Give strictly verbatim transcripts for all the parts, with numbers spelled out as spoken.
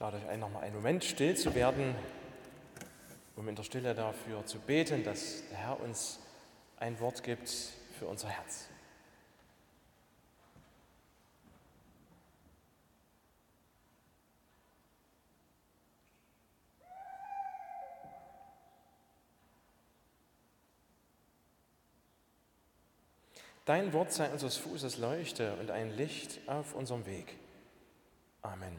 lade euch ein, noch mal einen Moment still zu werden, um in der Stille dafür zu beten, dass der Herr uns ein Wort gibt für unser Herz. Dein Wort sei unseres Fußes Leuchte und ein Licht auf unserem Weg. Amen.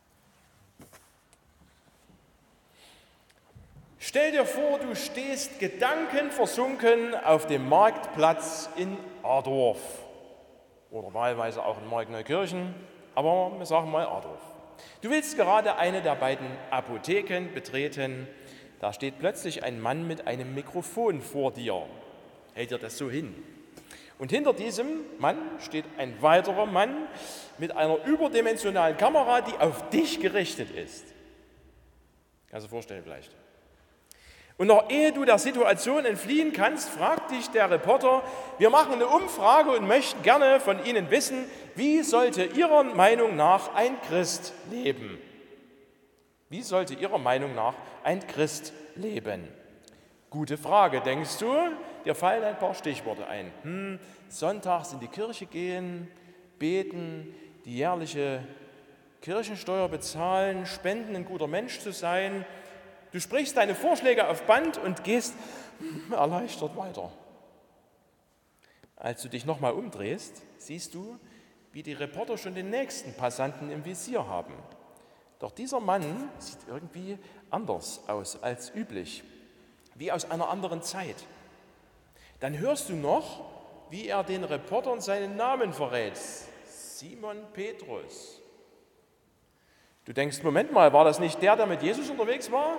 Stell dir vor, du stehst gedankenversunken auf dem Marktplatz in Adorf oder wahlweise auch in Markneukirchen, aber wir sagen mal Adorf. Du willst gerade eine der beiden Apotheken betreten, da steht plötzlich ein Mann mit einem Mikrofon vor dir. Hält dir das so hin? Und hinter diesem Mann steht ein weiterer Mann mit einer überdimensionalen Kamera, die auf dich gerichtet ist. Kannst du dir vorstellen vielleicht. Und noch ehe du der Situation entfliehen kannst, fragt dich der Reporter, wir machen eine Umfrage und möchten gerne von Ihnen wissen, wie sollte Ihrer Meinung nach ein Christ leben? Wie sollte Ihrer Meinung nach ein Christ leben? Gute Frage, denkst du? Dir fallen ein paar Stichworte ein. Hm, sonntags in die Kirche gehen, beten, die jährliche Kirchensteuer bezahlen, spenden, ein guter Mensch zu sein. Du sprichst deine Vorschläge auf Band und gehst erleichtert weiter. Als du dich nochmal umdrehst, siehst du, wie die Reporter schon den nächsten Passanten im Visier haben. Doch dieser Mann sieht irgendwie anders aus als üblich, wie aus einer anderen Zeit. Dann hörst du noch, wie er den Reportern seinen Namen verrät. Simon Petrus. Du denkst, Moment mal, war das nicht der, der mit Jesus unterwegs war?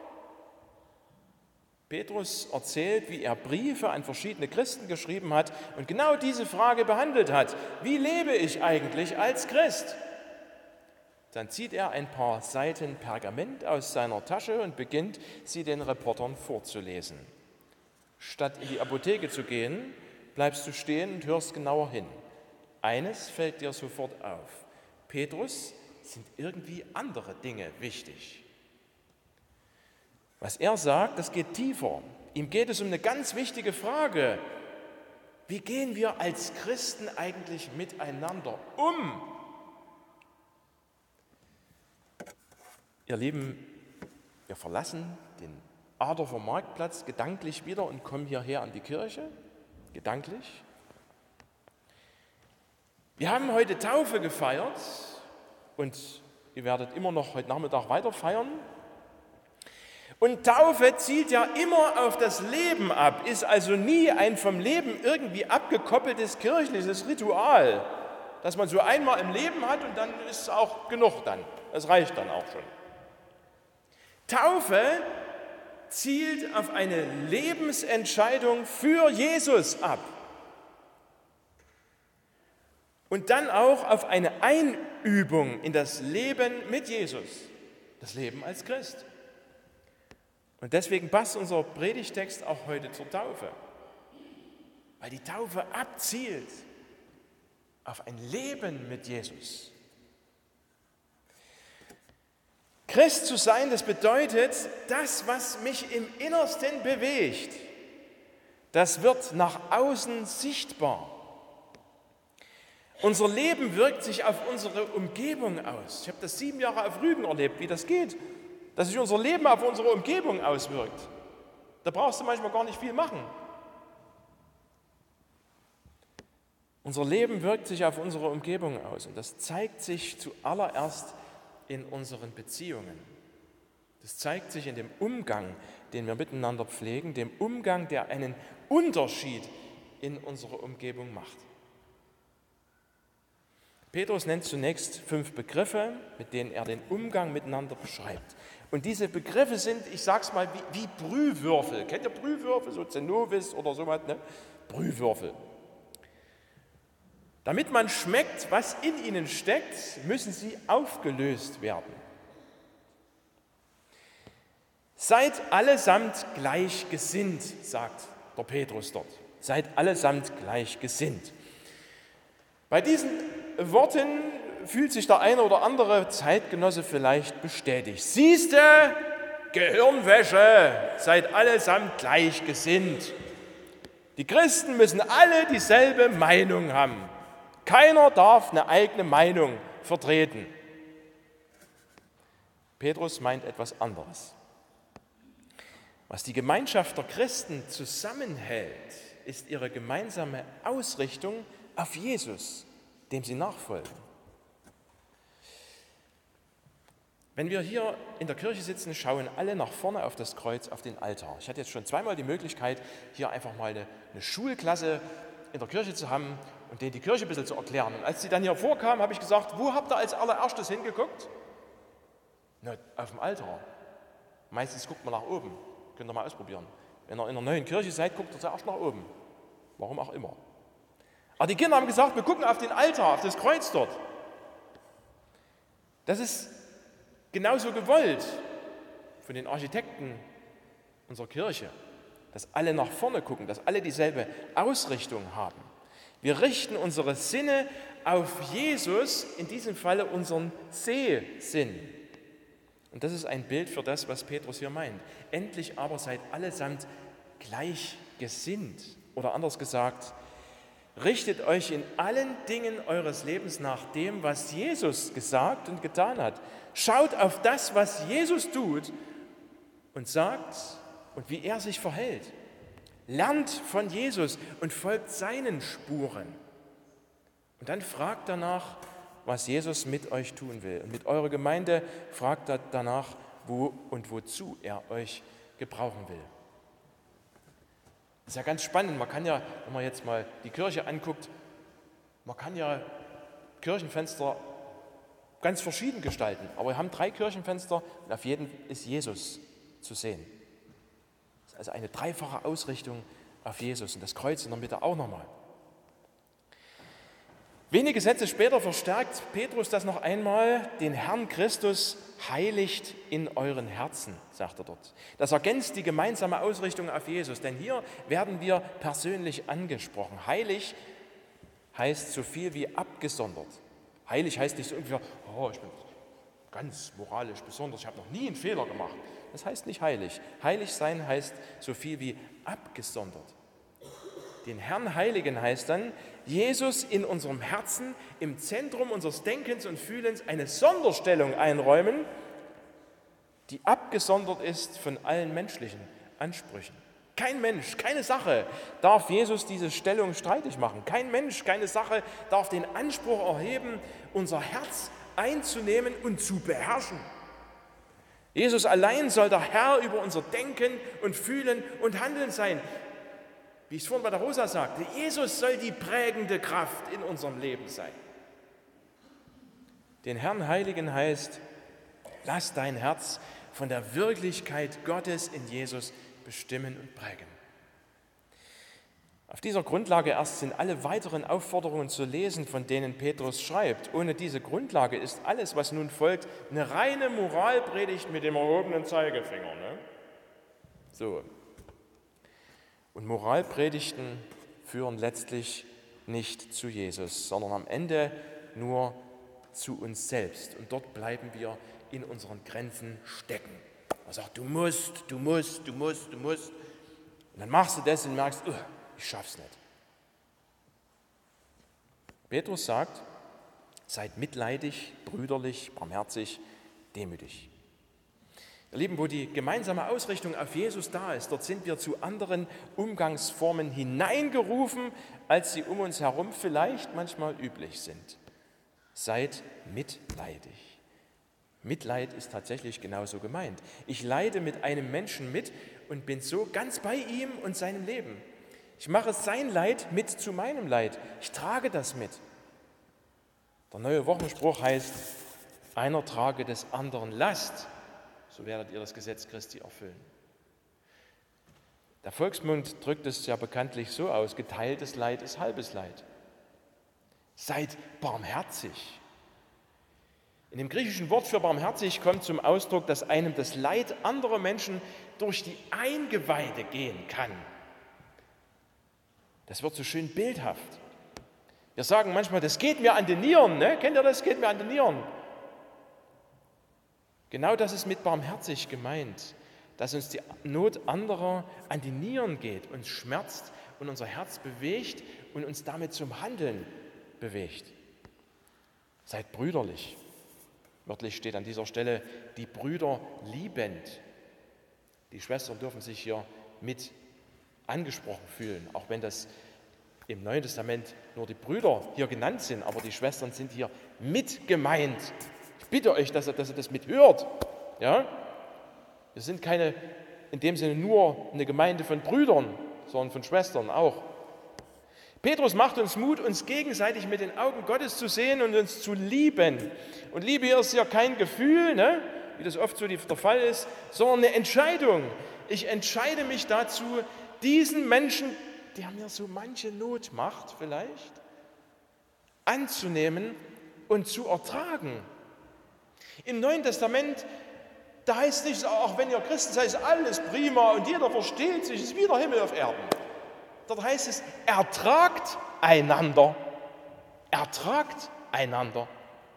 Petrus erzählt, wie er Briefe an verschiedene Christen geschrieben hat und genau diese Frage behandelt hat. Wie lebe ich eigentlich als Christ? Dann zieht er ein paar Seiten Pergament aus seiner Tasche und beginnt, sie den Reportern vorzulesen. Statt in die Apotheke zu gehen, bleibst du stehen und hörst genauer hin. Eines fällt dir sofort auf. Petrus sind irgendwie andere Dinge wichtig. Was er sagt, das geht tiefer. Ihm geht es um eine ganz wichtige Frage. Wie gehen wir als Christen eigentlich miteinander um? Ihr Lieben, wir verlassen den Adorfer Marktplatz gedanklich wieder und kommen hierher an die Kirche, gedanklich. Wir haben heute Taufe gefeiert und ihr werdet immer noch heute Nachmittag weiter feiern. Und Taufe zielt ja immer auf das Leben ab, ist also nie ein vom Leben irgendwie abgekoppeltes kirchliches Ritual, das man so einmal im Leben hat und dann ist es auch genug dann. Das reicht dann auch schon. Taufe zielt auf eine Lebensentscheidung für Jesus ab und dann auch auf eine Einübung in das Leben mit Jesus, das Leben als Christ. Und deswegen passt unser Predigtext auch heute zur Taufe, weil die Taufe abzielt auf ein Leben mit Jesus. Christ zu sein, das bedeutet, das, was mich im Innersten bewegt, das wird nach außen sichtbar. Unser Leben wirkt sich auf unsere Umgebung aus. Ich habe das sieben Jahre auf Rügen erlebt, wie das geht, dass sich unser Leben auf unsere Umgebung auswirkt. Da brauchst du manchmal gar nicht viel machen. Unser Leben wirkt sich auf unsere Umgebung aus und das zeigt sich zuallererst in unseren Beziehungen. Das zeigt sich in dem Umgang, den wir miteinander pflegen, dem Umgang, der einen Unterschied in unserer Umgebung macht. Petrus nennt zunächst fünf Begriffe, mit denen er den Umgang miteinander beschreibt. Und diese Begriffe sind, ich sag's mal, wie, wie Brühwürfel. Kennt ihr Brühwürfel, so Zenovis oder sowas, ne? Brühwürfel. Damit man schmeckt, was in ihnen steckt, müssen sie aufgelöst werden. Seid allesamt gleichgesinnt, sagt der Petrus dort. Seid allesamt gleichgesinnt. Bei diesen Worten fühlt sich der eine oder andere Zeitgenosse vielleicht bestätigt. Siehste, Gehirnwäsche, seid allesamt gleichgesinnt. Die Christen müssen alle dieselbe Meinung haben. Keiner darf eine eigene Meinung vertreten. Petrus meint etwas anderes. Was die Gemeinschaft der Christen zusammenhält, ist ihre gemeinsame Ausrichtung auf Jesus, dem sie nachfolgen. Wenn wir hier in der Kirche sitzen, schauen alle nach vorne auf das Kreuz, auf den Altar. Ich hatte jetzt schon zweimal die Möglichkeit, hier einfach mal eine, eine Schulklasse in der Kirche zu haben und denen die Kirche ein bisschen zu erklären. Und als sie dann hier vorkamen, habe ich gesagt, wo habt ihr als allererstes hingeguckt? Na, auf dem Altar. Meistens guckt man nach oben. Könnt ihr mal ausprobieren. Wenn ihr in einer neuen Kirche seid, guckt ihr zuerst nach oben. Warum auch immer. Aber die Kinder haben gesagt, wir gucken auf den Altar, auf das Kreuz dort. Das ist genauso gewollt von den Architekten unserer Kirche, dass alle nach vorne gucken, dass alle dieselbe Ausrichtung haben. Wir richten unsere Sinne auf Jesus, in diesem Falle unseren Sehsinn. Und das ist ein Bild für das, was Petrus hier meint. Endlich aber seid allesamt gleichgesinnt. Oder anders gesagt, richtet euch in allen Dingen eures Lebens nach dem, was Jesus gesagt und getan hat. Schaut auf das, was Jesus tut und sagt und wie er sich verhält. Lernt von Jesus und folgt seinen Spuren. Und dann fragt danach, was Jesus mit euch tun will. Und mit eurer Gemeinde fragt er danach, wo und wozu er euch gebrauchen will. Das ist ja ganz spannend. Man kann ja, wenn man jetzt mal die Kirche anguckt, man kann ja Kirchenfenster ganz verschieden gestalten. Aber wir haben drei Kirchenfenster und auf jedem ist Jesus zu sehen. Das ist also eine dreifache Ausrichtung auf Jesus und das Kreuz in der Mitte auch nochmal. Wenige Sätze später verstärkt Petrus das noch einmal, den Herrn Christus heiligt in euren Herzen, sagt er dort. Das ergänzt die gemeinsame Ausrichtung auf Jesus, denn hier werden wir persönlich angesprochen. Heilig heißt so viel wie abgesondert. Heilig heißt nicht so irgendwie, oh, ich bin ganz moralisch besonders, ich habe noch nie einen Fehler gemacht. Das heißt nicht heilig. Heilig sein heißt so viel wie abgesondert. Den Herrn heiligen heißt dann, Jesus in unserem Herzen, im Zentrum unseres Denkens und Fühlens eine Sonderstellung einräumen, die abgesondert ist von allen menschlichen Ansprüchen. Kein Mensch, keine Sache darf Jesus diese Stellung streitig machen. Kein Mensch, keine Sache darf den Anspruch erheben, unser Herz einzunehmen und zu beherrschen. Jesus allein soll der Herr über unser Denken und Fühlen und Handeln sein. Wie ich es vorhin bei der Rosa sagte, Jesus soll die prägende Kraft in unserem Leben sein. Den Herrn heiligen heißt, lass dein Herz von der Wirklichkeit Gottes in Jesus bestimmen und prägen. Auf dieser Grundlage erst sind alle weiteren Aufforderungen zu lesen, von denen Petrus schreibt. Ohne diese Grundlage ist alles, was nun folgt, eine reine Moralpredigt mit dem erhobenen Zeigefinger. Ne? So. Und Moralpredigten führen letztlich nicht zu Jesus, sondern am Ende nur zu uns selbst. Und dort bleiben wir in unseren Grenzen stecken. Man sagt, du musst, du musst, du musst, du musst. Und dann machst du das und merkst, oh, ich schaff's nicht. Petrus sagt, seid mitleidig, brüderlich, barmherzig, demütig. Ihr Lieben, wo die gemeinsame Ausrichtung auf Jesus da ist, dort sind wir zu anderen Umgangsformen hineingerufen, als sie um uns herum vielleicht manchmal üblich sind. Seid mitleidig. Mitleid ist tatsächlich genauso gemeint. Ich leide mit einem Menschen mit und bin so ganz bei ihm und seinem Leben. Ich mache sein Leid mit zu meinem Leid. Ich trage das mit. Der neue Wochenspruch heißt, einer trage des anderen Last, so werdet ihr das Gesetz Christi erfüllen. Der Volksmund drückt es ja bekanntlich so aus, geteiltes Leid ist halbes Leid. Seid barmherzig. In dem griechischen Wort für barmherzig kommt zum Ausdruck, dass einem das Leid anderer Menschen durch die Eingeweide gehen kann. Das wird so schön bildhaft. Wir sagen manchmal, das geht mir an den Nieren. Ne? Kennt ihr das? Geht mir an den Nieren. Genau das ist mit barmherzig gemeint, dass uns die Not anderer an die Nieren geht, uns schmerzt und unser Herz bewegt und uns damit zum Handeln bewegt. Seid brüderlich. Wörtlich steht an dieser Stelle, die Brüder liebend. Die Schwestern dürfen sich hier mit angesprochen fühlen, auch wenn das im Neuen Testament nur die Brüder hier genannt sind, aber die Schwestern sind hier mit gemeint. Ich bitte euch, dass ihr, dass ihr das mithört. Ja? Wir sind keine, in dem Sinne nur eine Gemeinde von Brüdern, sondern von Schwestern auch. Petrus macht uns Mut, uns gegenseitig mit den Augen Gottes zu sehen und uns zu lieben. Und Liebe hier ist ja kein Gefühl, ne? Wie das oft so der Fall ist, sondern eine Entscheidung. Ich entscheide mich dazu, diesen Menschen, der mir so manche Not macht vielleicht, anzunehmen und zu ertragen. Im Neuen Testament, da heißt es nicht, auch wenn ihr Christen seid, ist alles prima und jeder versteht sich, ist wieder Himmel auf Erden. Dort heißt es, ertragt einander. Ertragt einander.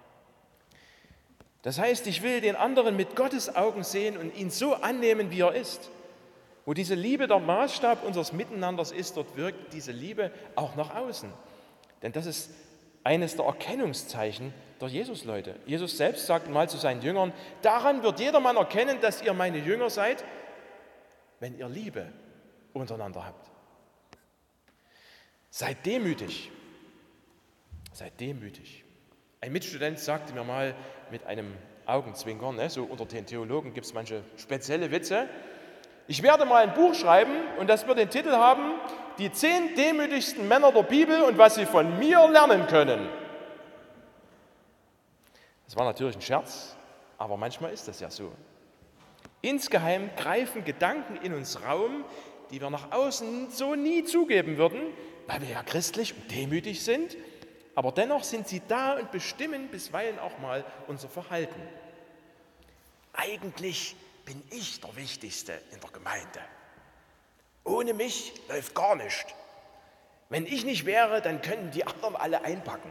Das heißt, ich will den anderen mit Gottes Augen sehen und ihn so annehmen, wie er ist. Wo diese Liebe der Maßstab unseres Miteinanders ist, dort wirkt diese Liebe auch nach außen. Denn das ist eines der Erkennungszeichen der Jesusleute. Jesus selbst sagt mal zu seinen Jüngern, daran wird jedermann erkennen, dass ihr meine Jünger seid, wenn ihr Liebe untereinander habt. Seid demütig. Seid demütig. Ein Mitstudent sagte mir mal mit einem Augenzwinkern, ne, so unter den Theologen gibt es manche spezielle Witze, ich werde mal ein Buch schreiben und das wird den Titel haben, die zehn demütigsten Männer der Bibel und was sie von mir lernen können. Das war natürlich ein Scherz, aber manchmal ist das ja so. Insgeheim greifen Gedanken in uns Raum, die wir nach außen so nie zugeben würden, weil wir ja christlich und demütig sind, aber dennoch sind sie da und bestimmen bisweilen auch mal unser Verhalten. Eigentlich bin ich der Wichtigste in der Gemeinde. Ohne mich läuft gar nichts. Wenn ich nicht wäre, dann können die anderen alle einpacken.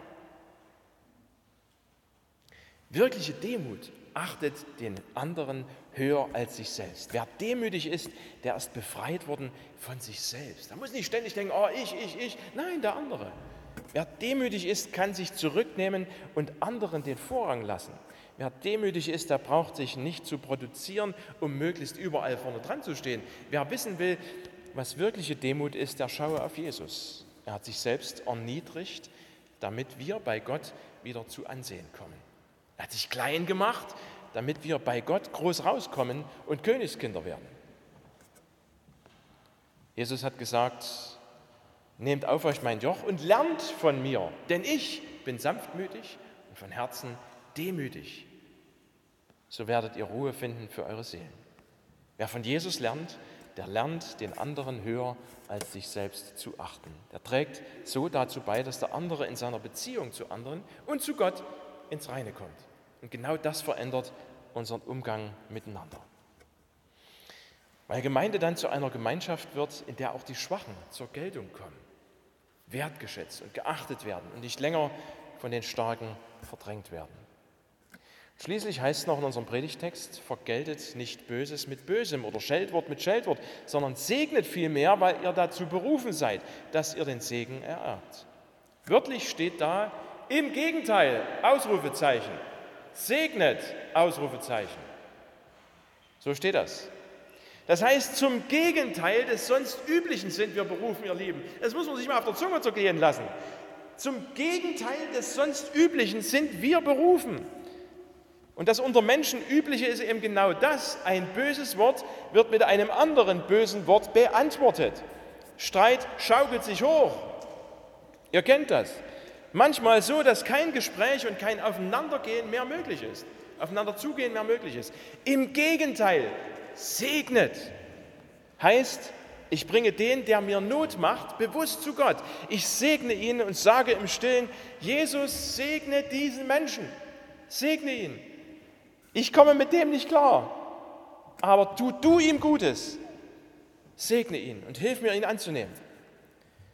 Wirkliche Demut achtet den anderen höher als sich selbst. Wer demütig ist, der ist befreit worden von sich selbst. Da muss nicht ständig denken, oh, ich, ich, ich. Nein, der andere. Wer demütig ist, kann sich zurücknehmen und anderen den Vorrang lassen. Wer demütig ist, der braucht sich nicht zu produzieren, um möglichst überall vorne dran zu stehen. Wer wissen will, was wirkliche Demut ist, der schaue auf Jesus. Er hat sich selbst erniedrigt, damit wir bei Gott wieder zu Ansehen kommen. Er hat sich klein gemacht, damit wir bei Gott groß rauskommen und Königskinder werden. Jesus hat gesagt, nehmt auf euch mein Joch und lernt von mir, denn ich bin sanftmütig und von Herzen demütig. So werdet ihr Ruhe finden für eure Seelen. Wer von Jesus lernt, der lernt, den anderen höher als sich selbst zu achten. Der trägt so dazu bei, dass der andere in seiner Beziehung zu anderen und zu Gott ins Reine kommt. Und genau das verändert unseren Umgang miteinander. Weil Gemeinde dann zu einer Gemeinschaft wird, in der auch die Schwachen zur Geltung kommen, wertgeschätzt und geachtet werden und nicht länger von den Starken verdrängt werden. Schließlich heißt es noch in unserem Predigtext, vergeltet nicht Böses mit Bösem oder Scheltwort mit Scheltwort, sondern segnet vielmehr, weil ihr dazu berufen seid, dass ihr den Segen ererbt. Wörtlich steht da, im Gegenteil, Ausrufezeichen, segnet, Ausrufezeichen. So steht das. Das heißt, zum Gegenteil des sonst Üblichen sind wir berufen, ihr Lieben. Das muss man sich mal auf der Zunge zergehen lassen. Zum Gegenteil des sonst Üblichen sind wir berufen. Und das unter Menschen Übliche ist eben genau das. Ein böses Wort wird mit einem anderen bösen Wort beantwortet. Streit schaukelt sich hoch. Ihr kennt das. Manchmal so, dass kein Gespräch und kein Aufeinandergehen mehr möglich ist. Aufeinander zugehen mehr möglich ist. Im Gegenteil, segnet. Heißt, ich bringe den, der mir Not macht, bewusst zu Gott. Ich segne ihn und sage im Stillen, Jesus, segne diesen Menschen. Segne ihn. Ich komme mit dem nicht klar, aber tu du ihm Gutes. Segne ihn und hilf mir, ihn anzunehmen.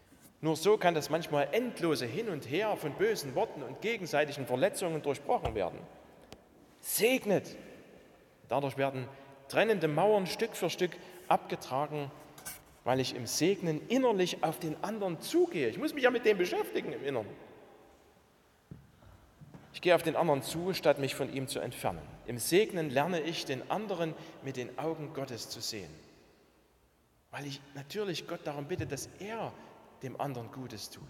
Nur so kann das manchmal endlose Hin und Her von bösen Worten und gegenseitigen Verletzungen durchbrochen werden. Segnet! Dadurch werden trennende Mauern Stück für Stück abgetragen, weil ich im Segnen innerlich auf den anderen zugehe. Ich muss mich ja mit dem beschäftigen im Inneren. Ich gehe auf den anderen zu, statt mich von ihm zu entfernen. Im Segnen lerne ich, den anderen mit den Augen Gottes zu sehen, weil ich natürlich Gott darum bitte, dass er dem anderen Gutes tut.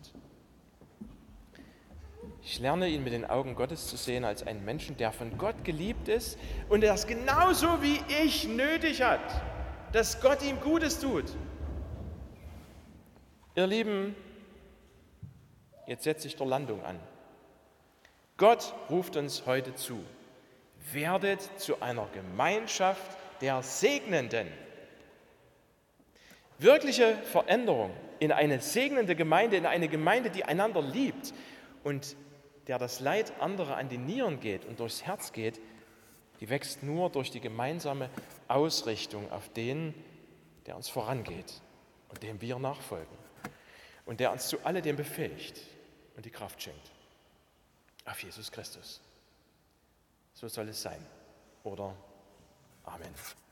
Ich lerne ihn mit den Augen Gottes zu sehen als einen Menschen, der von Gott geliebt ist und der es genauso wie ich nötig hat, dass Gott ihm Gutes tut. Ihr Lieben, jetzt setze ich der Landung an. Gott ruft uns heute zu. Werdet zu einer Gemeinschaft der Segnenden. Wirkliche Veränderung in eine segnende Gemeinde, in eine Gemeinde, die einander liebt und der das Leid anderer an die Nieren geht und durchs Herz geht, die wächst nur durch die gemeinsame Ausrichtung auf den, der uns vorangeht und dem wir nachfolgen und der uns zu alledem befähigt und die Kraft schenkt. Auf Jesus Christus. So soll es sein. Oder Amen.